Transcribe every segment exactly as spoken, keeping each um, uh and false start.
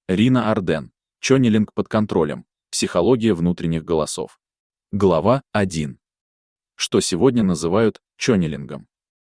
Рина Арден. Чоннелинг под контролем. Психология внутренних голосов. Глава один. Что сегодня называют чоннелингом?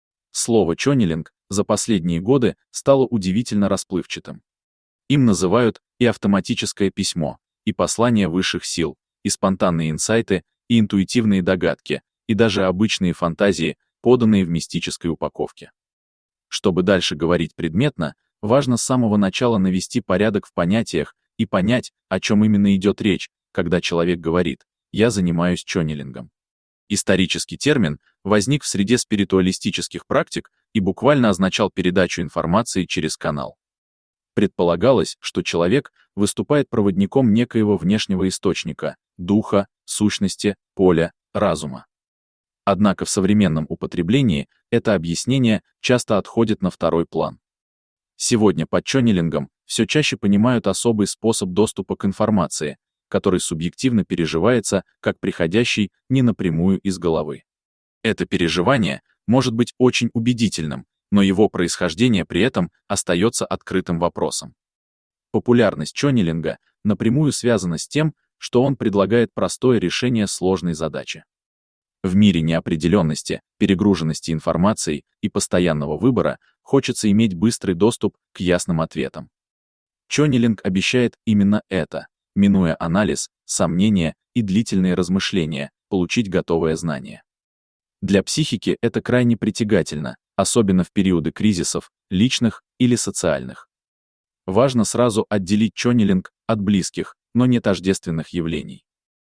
Слово чоннелинг за последние годы стало удивительно расплывчатым. Им называют и автоматическое письмо, и послания высших сил, и спонтанные инсайты, и интуитивные догадки, и даже обычные фантазии, поданные в мистической упаковке. Чтобы дальше говорить предметно, важно с самого начала навести порядок в понятиях и понять, о чем именно идет речь, когда человек говорит «я занимаюсь чоннелингом». Исторический термин возник в среде спиритуалистических практик и буквально означал передачу информации через канал. Предполагалось, что человек выступает проводником некоего внешнего источника, духа, сущности, поля, разума. Однако в современном употреблении это объяснение часто отходит на второй план. Сегодня под чоннелингом все чаще понимают особый способ доступа к информации, который субъективно переживается как приходящий не напрямую из головы. Это переживание может быть очень убедительным, но его происхождение при этом остается открытым вопросом. Популярность чоннелинга напрямую связана с тем, что он предлагает простое решение сложной задачи. В мире неопределенности, перегруженности информацией и постоянного выбора хочется иметь быстрый доступ к ясным ответам. Чоннелинг обещает именно это, минуя анализ, сомнения и длительные размышления, получить готовое знание. Для психики это крайне притягательно, особенно в периоды кризисов, личных или социальных. Важно сразу отделить чоннелинг от близких, но не тождественных явлений.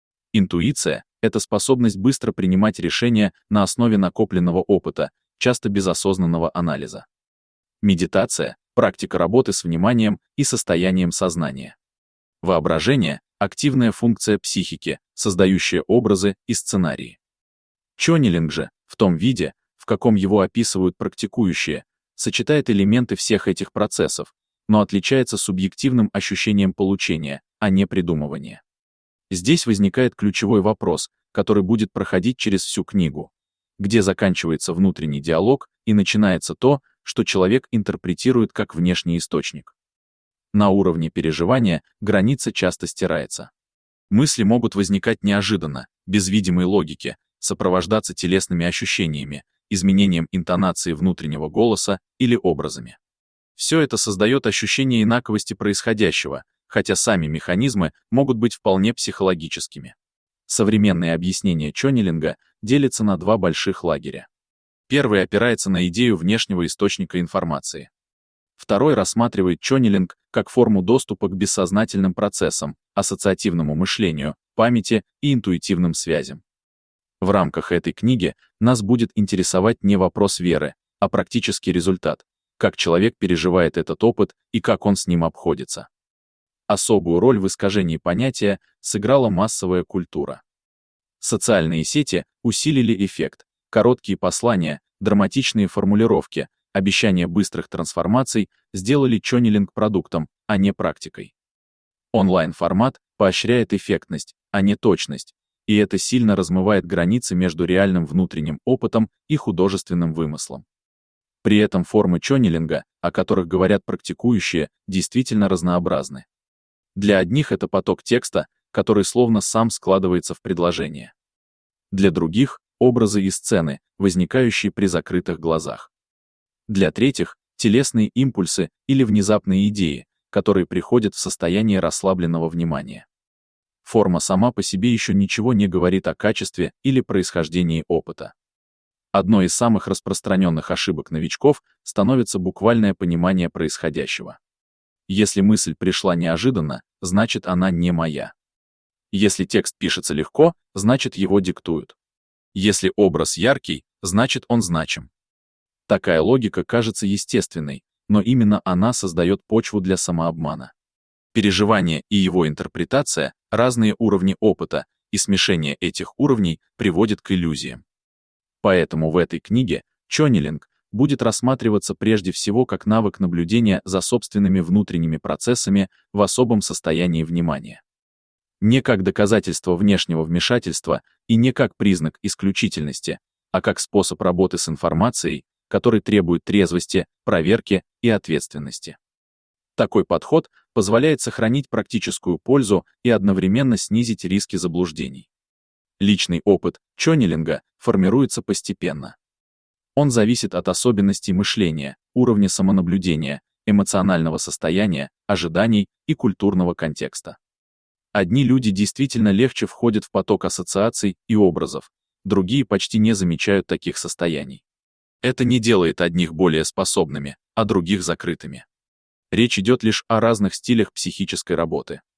Интуиция — это способность быстро принимать решения на основе накопленного опыта, часто без осознанного анализа. Медитация — практика работы с вниманием и состоянием сознания. Воображение — активная функция психики, создающая образы и сценарии. Чоннелинг же, в том виде, в каком его описывают практикующие, сочетает элементы всех этих процессов, но отличается субъективным ощущением получения, а не придумывания. Здесь возникает ключевой вопрос, который будет проходить через всю книгу. Где заканчивается внутренний диалог и начинается то, что человек интерпретирует как внешний источник. На уровне переживания граница часто стирается. Мысли могут возникать неожиданно, без видимой логики, сопровождаться телесными ощущениями, изменением интонации внутреннего голоса или образами. Все это создает ощущение инаковости происходящего, хотя сами механизмы могут быть вполне психологическими. Современные объяснения чоннелинга делятся на два больших лагеря. Первый опирается на идею внешнего источника информации. Второй рассматривает чоннелинг как форму доступа к бессознательным процессам, ассоциативному мышлению, памяти и интуитивным связям. В рамках этой книги нас будет интересовать не вопрос веры, а практический результат, как человек переживает этот опыт и как он с ним обходится. Особую роль в искажении понятия сыграла массовая культура. Социальные сети усилили эффект, короткие послания, драматичные формулировки, обещания быстрых трансформаций сделали чоннелинг продуктом, а не практикой. Онлайн-формат поощряет эффектность, а не точность, и это сильно размывает границы между реальным внутренним опытом и художественным вымыслом. При этом формы чоннелинга, о которых говорят практикующие, действительно разнообразны. Для одних это поток текста, который словно сам складывается в предложение. Для других — образы и сцены, возникающие при закрытых глазах. Для третьих — телесные импульсы или внезапные идеи, которые приходят в состояние расслабленного внимания. Форма сама по себе еще ничего не говорит о качестве или происхождении опыта. Одной из самых распространенных ошибок новичков становится буквальное понимание происходящего. Если мысль пришла неожиданно, значит она не моя. Если текст пишется легко, значит его диктуют. Если образ яркий, значит он значим. Такая логика кажется естественной, но именно она создает почву для самообмана. Переживание и его интерпретация — разные уровни опыта, и смешение этих уровней приводит к иллюзиям. Поэтому в этой книге чоннелинг будет рассматриваться прежде всего как навык наблюдения за собственными внутренними процессами в особом состоянии внимания. Не как доказательство внешнего вмешательства и не как признак исключительности, а как способ работы с информацией, который требует трезвости, проверки и ответственности. Такой подход позволяет сохранить практическую пользу и одновременно снизить риски заблуждений. Личный опыт чоннелинга формируется постепенно. Он зависит от особенностей мышления, уровня самонаблюдения, эмоционального состояния, ожиданий и культурного контекста. Одни люди действительно легче входят в поток ассоциаций и образов, другие почти не замечают таких состояний. Это не делает одних более способными, а других закрытыми. Речь идет лишь о разных стилях психической работы.